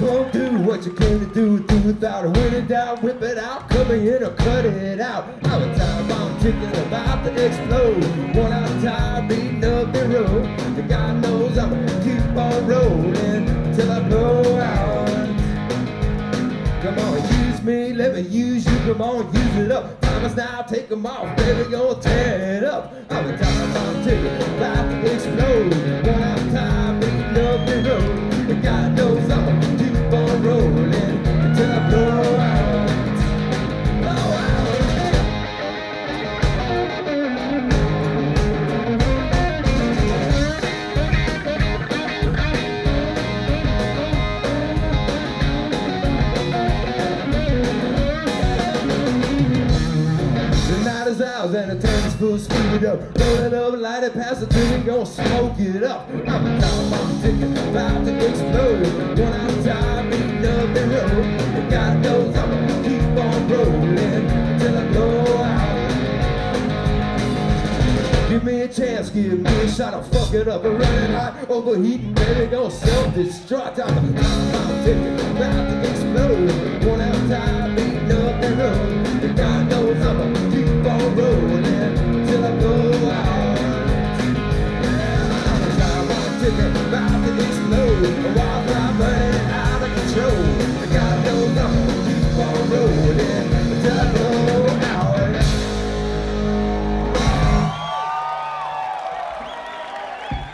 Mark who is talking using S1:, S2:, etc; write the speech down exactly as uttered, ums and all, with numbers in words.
S1: won't do what you came to do. Do without a winning down, whip it out, come in or cut it out. All the time I'm thinking about to explode. One out of time, beating up the road. The God knows I'm gonna keep on rolling till I blow out. Come on, use me, let me use you. Come on, use it up. Time is now, take them off, baby, gonna tear it up. All the time I'm thinking about to explode. One out of time, beating up the road. The God knows I'm gonna keep on rolling until I blow out. Blow out. The night is ours and the tank is full, speed it up. Roll it up, light it past the tree, gonna smoke it up. I'm a time I'm thinking about to explode. One out of time, beating up the road. And God knows I'm gonna keep on rolling until I blow out. Give me a chance, give me a shot, I'll fuck it up. I'm running hot, overheating, baby, gonna self-destruct. I'm a time I'm thinking about to explode. One out of time, beating up the road. And God knows